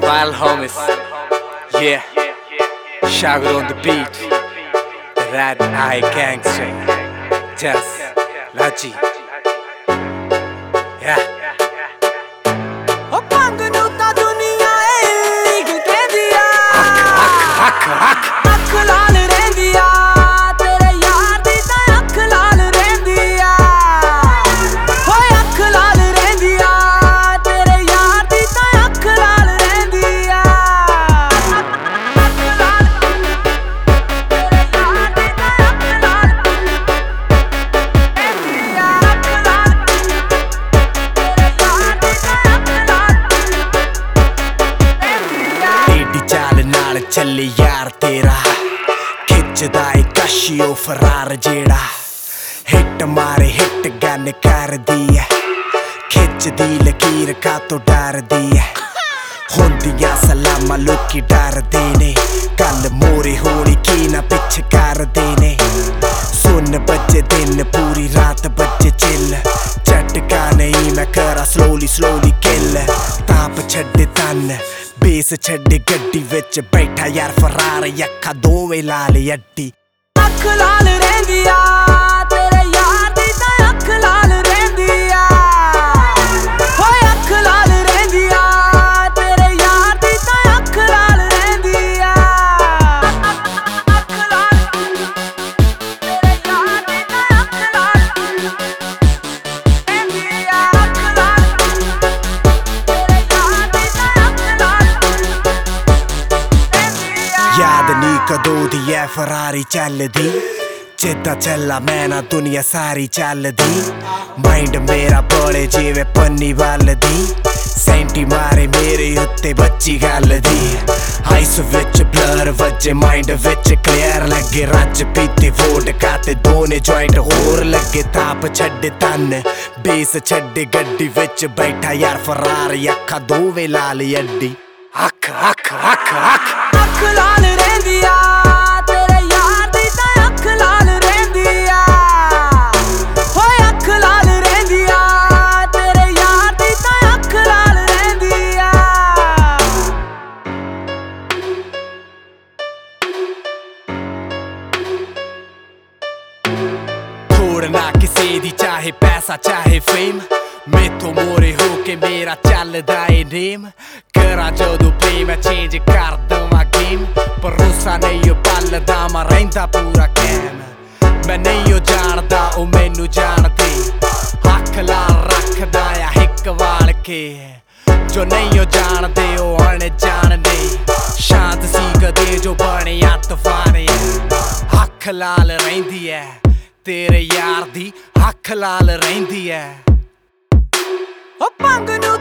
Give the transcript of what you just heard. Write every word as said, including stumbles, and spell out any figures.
Wild homies, yeah. Shagger on the beat. The Red Eye Gangster. Just Lachi. Yeah. O bang nu ta duniya ek kendiya. Akh, akh, akh. Akh laal rendiya. Tere yaar di ta akh laal rendiya. Hoy akh laal rendiya. Tere yaar di ta akh laal rendiya. Akh laal. Tere yaar di ta akh laal rendiya. Akh laal. Tere yaar di ta akh laal rendiya. ਏਡੀ ਚਾਲ ਨਾਲ ਚੱਲੇ ਯਾਰ ਤੇਰਾ ਖਿੱਚਦਾ ਏ ਕਸ਼ੀਓ ਫਰਾਰ ਜਿਹੜਾ hit ਮਾਰੇ ਹਿੱਟ ਗਨ ਕਰਦੀ ਐ ਖਿੱਚਦੀ ਲਕੀਰ ਕਾਤੋਂ ਡਰਦੀ ਐ ਹੁੰਦੀਆਂ ਸਲਾਮਾਂ ਲੋਕੀ ਡਰਦੇ ਨੇ ਕੱਲ ਮੋਰੇ ਹੋਣੀ ਕੀ ਨਾ ਪਿੱਛੇ ਕਰਦੇ ਨੇ ਸੁਣ ਬੱਜੇ ਦਿਨ ਪੂਰੀ ਰਾਤ ਬੱਜੇ ਚਿੱਲ ਝਟਕਾ ਨਹੀਂ ਮੈਂ ਕਰਾਂ ਸਲੋਲੀ ਸਲੋਲੀ ਕਿੱਲ ਤਾਪ ਛੱਡੇ ਤਨ ਬੇਸ ਛੱਡੇ ਗੱਡੀ ਵਿੱਚ ਬੈਠਾ ਯਾਰ ਫਰਾਰ ਅੱਖਾਂ ਦੋਵੇਂ ਲਾਲ ਅੱਡੀ ਅੱਖ ਲਾਲ ਰਹਿੰਦੀਆ ਤੇਰੇ ਯਾਰ ਦੀ ਤਾਂ ਅੱਖ ਲਾਲ ਰਹਿੰਦੀਆ ਹੋਏ ਅੱਖ ਲਾਲ ਰਹਿੰਦੀਆ ਤੇਰੇ ਯਾਰ ਦੀ ਤਾਂ ਅੱਖ ਲਾਲ ਰਹਿੰਦੀਆ ਅੱਖ ਲਾਲ ਤੇਰੇ ਯਾਰ ਦੀ ਤਾਂ ਅੱਖ ਲਾਲ ਰਹਿੰਦੀਆ ਅੱਖ ਲਾਲ ਤੇਰੇ ਯਾਰ ਦੀ ਤਾਂ ਅੱਖ ਲਾਲ ਰਹਿੰਦੀਆ ਯਾਦ ਨੀ ਕਦੋਂ ਦੀ ਐ ਫਰਾਰੀ ਚੱਲਦੀ ਜਿੱਦਾਂ ਚੱਲਾ ਮੈਂ ਨਾ ਦੁਨੀਆ ਸਾਰੀ ਚੱਲਦੀ ਮਾਈਂਡ ਮੇਰਾ ਬੋਲੇ ਜਿਵੇਂ ਪੰਨੀ ਵੱਲਦੀ ਸੈਂਟੀ ਮਾਰੇ ਮੇਰੇ ਉੱਤੇ ਬੱਚੀ ਗੱਲ ਦੀ ਆਈਸ ਵਿੱਚ ਬਲਰ ਵੱਜੇ ਮਾਈਂਡ ਵਿੱਚ ਕਲੀਅਰ ਲੱਗੇ ਰੱਜ ਪੀਤੀ ਵੋਡਕਾ ਤੇ ਦੋਨੇ ਜੁਆਇੰਟ ਹੋਰ ਲੱਗੇ ਤਾਪ ਛੱਡੇ ਤਨ ਬੇਸ ਛੱਡੇ ਗੱਡੀ ਵਿੱਚ ਬੈਠਾ ਯਾਰ ਫਰਾਰ ਅੱਖਾਂ ਦੋਵੇਂ ਲਾਲ ਅੱਡੀ Akh, akh, akh, akh. ਅੱਖ ਲਾਲ ਰਹਿੰਦੀਆ ਤੇਰੇ ਯਾਰ ਦੀ ਤਾਂ ਅੱਖ ਲਾਲ ਰਹਿੰਦੀਆ ਹੋਏ ਅੱਖ ਲਾਲ ਰਹਿੰਦੀਆ ਤੇਰੇ ਯਾਰ ਦੀ ਤਾਂ ਅੱਖ ਲਾਲ ਰਹਿੰਦੀਆ ਥੋੜ ਨਾ ਕਿਸੇ ਦੀ ਚਾਹੇ ਪੈਸਾ ਚਾਹੇ ਫੇਮ ਮੈਥੋਂ ਮੋਰੇ ਹੋ ਕੇ ਮੇਰਾ ਚੱਲਦਾ ਏ ਨੇਮ ਕਰਾਂ ਜਦੋਂ ਪ੍ਰੇਮ ਚੇਂਜ ਕਰ ਦਵਾਂ ਗੇਮ ਭਰੋਸਾ ਨਹੀਂ ਉਹ ਪਲਦਾ ਮੈਂ ਰਹਿੰਦਾ ਪੂਰਾ ਕੈਮ ਮੈਂ ਨਹੀਂ ਉਹ ਜਾਣਦਾ ਉਹ ਮੈਨੂੰ ਜਾਣਦੇ ਅੱਖ ਲਾਲ ਰੱਖਦਾ ਆ ਹਿੱਕ ਵਾਲ ਕੇ ਜੋ ਨਹੀਂ ਉਹ ਜਾਣਦੇ ਉਹ ਅਣਜਾਣਦੇ ਸ਼ਾਂਤ ਸੀ ਕਦੇ ਜੋ ਬਣਿਆ ਤੂਫਾਨ ਅੱਖ ਲਾਲ ਰਹਿੰਦੀ ਐ ਤੇਰੇ ਯਾਰ ਦੀ ਅੱਖ ਲਾਲ ਰਹਿੰਦੀ ਐ ਉਹ ਭੰਗ ਨੂੰ